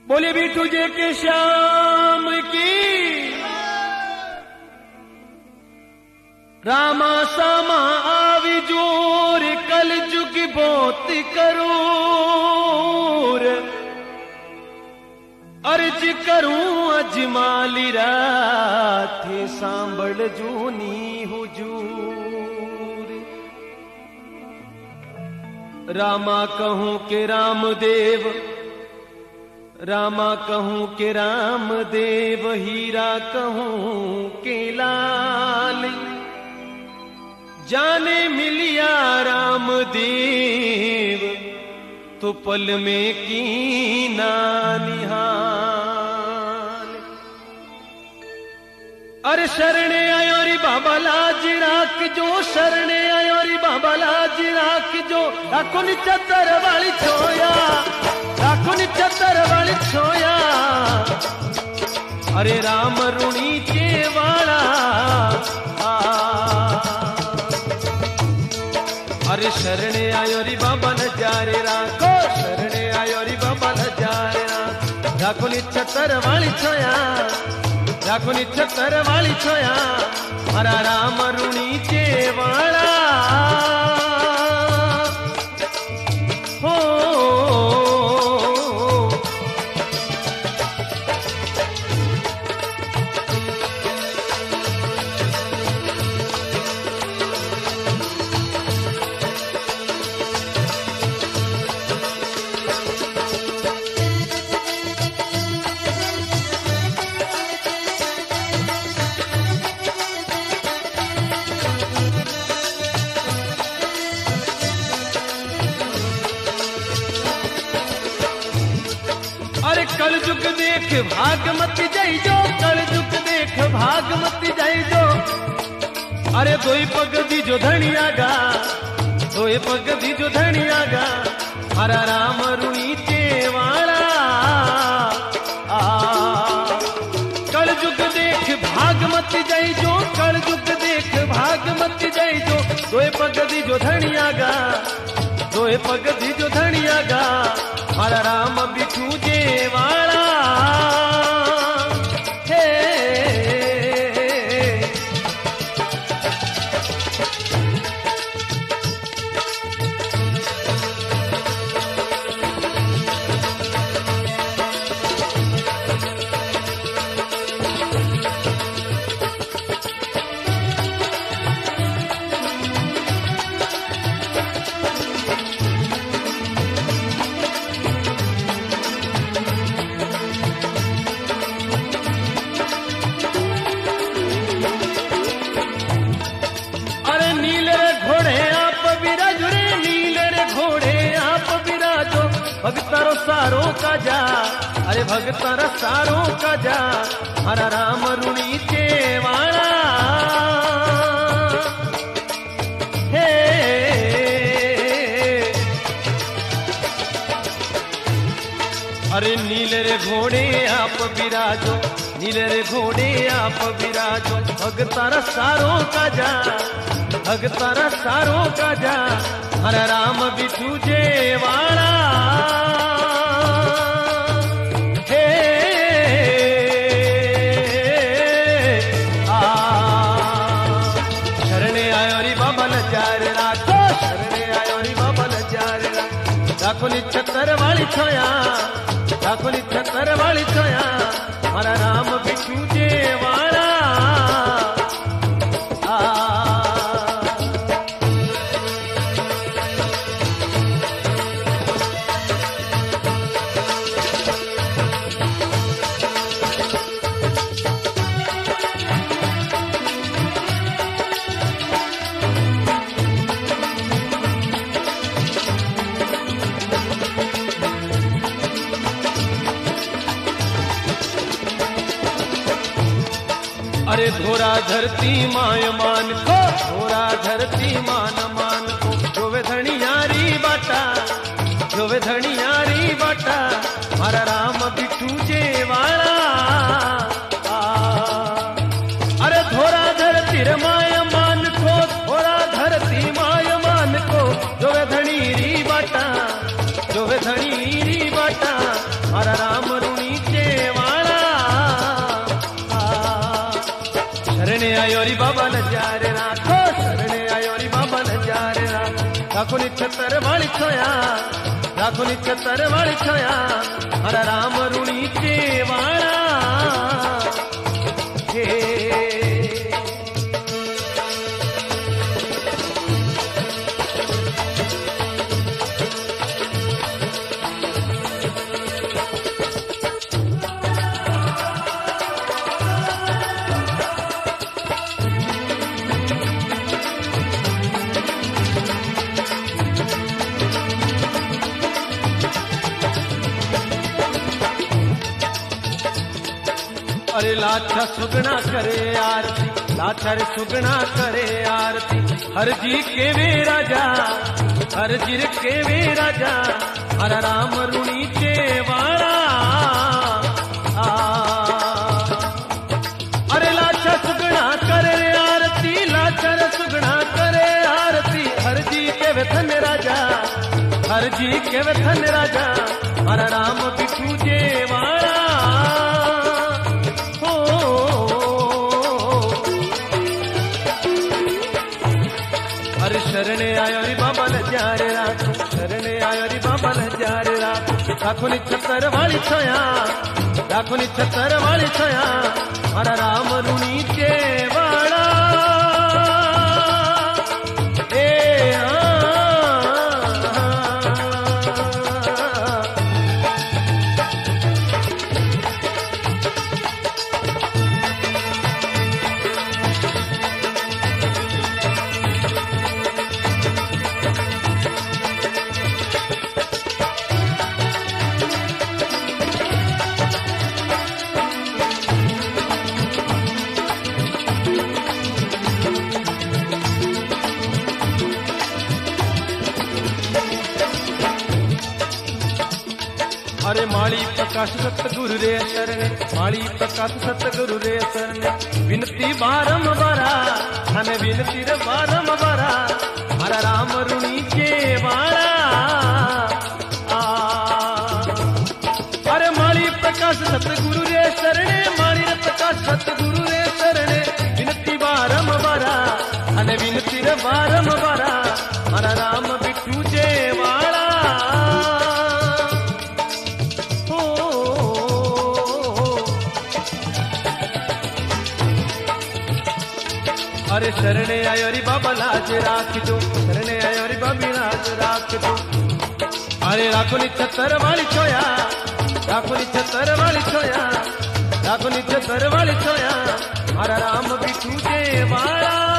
बोले भी तुझे के श्याम की रामा सामा आवी जोर कल जुग बहुत करूर अर्ज करूं अजमाली रात सांभल जूनी हुजूर। रामा कहूं के रामदेव, रामा कहूं के रामदेव, हीरा कहूं के लाल, जाने मिलिया रामदेव तो पल में कीना निहाल। अरे शरणे आयो रे बाबा लाज राख जो, शरणे आयो रे बाबा लाज राख जो, राखो नी चतर वाली छोया, राखो नी चतर वाली छोया। अरे राम रुणी चेवाड़ा अरे शरणे आयो री बाबा नजारे राखो, शरणे आयो री बाबा नजारे राखो नी छतर वाली छोया, राखो नी छतर वाली छोया। हरा राम रुणी चेवाड़ा हो। अरे कल जुग देख भागमती जाई जो, कल जुग देख भागमती जाई जो। अरे दोई पग दी जो धनिया गा, दोई पग दी जो धनिया गा। हरा राम रुणी चेवाड़ा कल जुग देख भागमती जाई जो, कल जुग देख भागमती जाई जो। दोई पग दी जो धनिया गा, दोई पग दी जो धनिया गा। हरा राम बिठू जेवाड़ा हे। भगतारो सारो का जा, अरे भगतारा सारो का जा। हरा राम रुणी चेवाड़ा हे। अरे नीले रे घोड़े आप विराजो, नीले रे घोड़े आप विराजो। भगतारा सारो का जा, भगतारा सारो का जा। हरा राम बिठू जेवाड़ा हे। शरणे आयो री बाबा नजारे राखो, शरणे आयो री बाबा नजारे राखो नी छतर वाली छोया, राखो नी छतर वाली छोया। हरा राम बिठू जेवाड़ा अरे धोरा धरती माय मान को, धोरा धरती मान मान को। जोवे धनियारी बाटा, जोवे धनियारी बाटा। हरा राम बिठू जेवाड़ा अरे धोरा धरती माय मान को, धोरा धरती माय मान को। जोवे धनीरी बाटा, जोवे धनीरी बाटा। हरा राम रुणी छतर वाली छोया, राखो नी छतर वाली छोया, हरा राम रुणी चेवाड़ा हे। अरे लाछा सुगना करे आरती, लाछा रे सुगना करे आरती, हर जी के वे राजा, हर जीर के वे राजा, हर राम रुणी चेवाड़ा अरे लाछा सुगना करे आरती, लाछा रे सुगना करे आरती, हर जी के वे धन राजा, हर जी के वे धन राजा, हर राम बिठू चेवाड़ा। अरे शरणे आयो रे बाबा नजारे राखो, शरणे आयो रे बाबा नजारे राखो, राखो नी छतर वाली छोया, राखो नी छतर वाली छोया, हरा राम रुणी चेवाड़ा अरे माली प्रकाश सतगुरु रे शरणे, माली प्रकाश सतगुरु रे शरणे, विनती बारंबारा, हमें विनती रे बारंबारा, हरा राम रुणी चेवाड़ा अरे माली प्रकाश सतगुरु रे शरणे, माली रे प्रकाश सतगुरु रे शरणे, विनती बारंबारा, हमें विनती रे बारंबारा, हरा राम बिट्टू चेवाड़ा। अरे शरणे आयो री बाबा लाज राख दो, शरणे आयो री बाबी लाज राख दो, अरे राखो नी छतर वाली छोया, राखो नी छतर वाली छोया, राखो नी छतर वाली छोया, हरा राम बिठू चेवाड़ा।